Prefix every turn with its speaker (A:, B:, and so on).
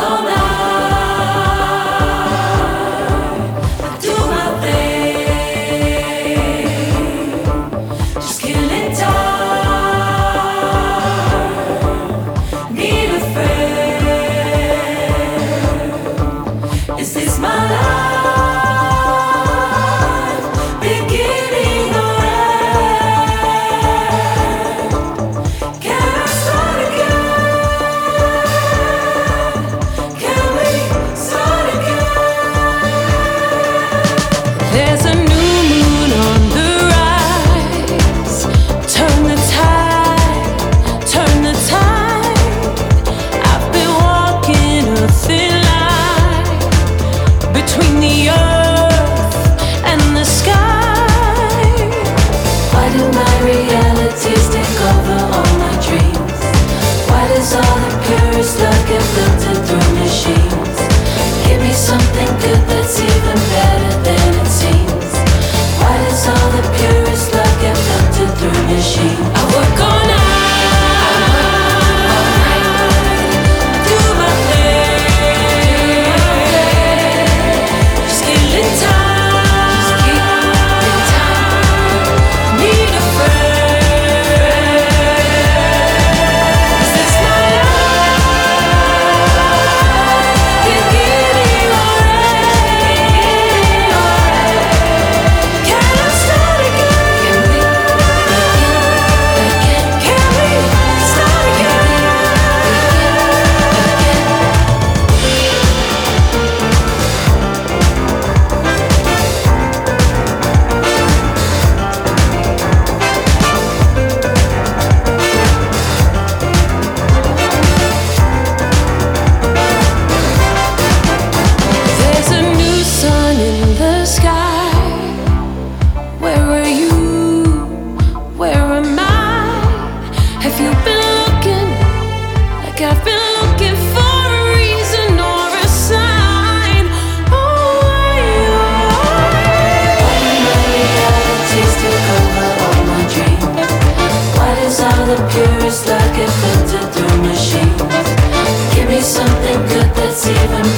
A: all night. I do my thing, just killing time. Need a friend. Is this my life? Beginning or end? Can I start again? Can we start again? There's a new moon on the rise. Turn the tide, turn the tide. I've been walking a thin line between the earth and the sky. Why do my realities take over all my dreams? Why does all the purest love get filtered through machines? Give me something good that's even better than it seems. Why does all the purest love get filtered through machines? I work all night, do my thing, just killing time. Need a friend. Is this my life? Beginning or end? Can I start again? Can we start again? There's a new sun in the sky. Where are you? Where am I? Have you been looking like I've been looking for a reason or a sign? Oh, why do my realities take over all my dreams? Why does all the purest love get filtered through machines? Give me something good that's even